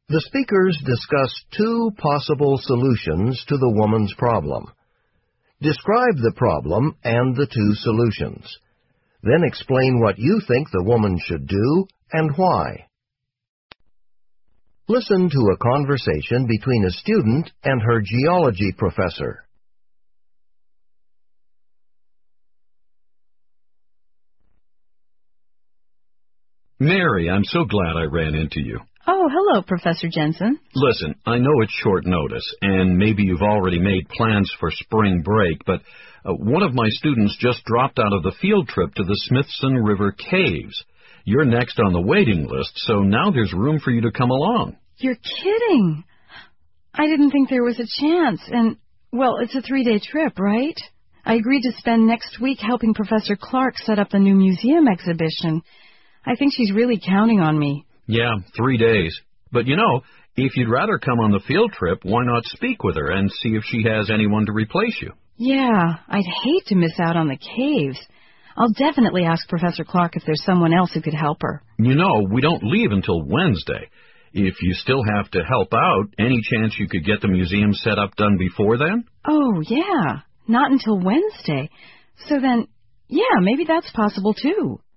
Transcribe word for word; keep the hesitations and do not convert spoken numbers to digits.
The speakers discuss two possible solutions to the woman's problem. Describe the problem and the two solutions. Then explain what you think the woman should do and why. Listen to a conversation between a student and her geology professor. Mary, I'm so glad I ran into you. Oh, hello, Professor Jensen. Listen, I know it's short notice, and maybe you've already made plans for spring break, but uh, one of my students just dropped out of the field trip to the Smithson River Caves. You're next on the waiting list, so now there's room for you to come along. You're kidding. I didn't think there was a chance, and, well, it's a three-day trip, right? I agreed to spend next week helping Professor Clark set up the new museum exhibition. I think she's really counting on me. Yeah, three days. But you know, if you'd rather come on the field trip, why not speak with her and see if she has anyone to replace you? Yeah, I'd hate to miss out on the caves. I'll definitely ask Professor Clark if there's someone else who could help her. You know, we don't leave until Wednesday. If you still have to help out, any chance you could get the museum set up done before then? Oh, yeah, not until Wednesday. So then, yeah, maybe that's possible too.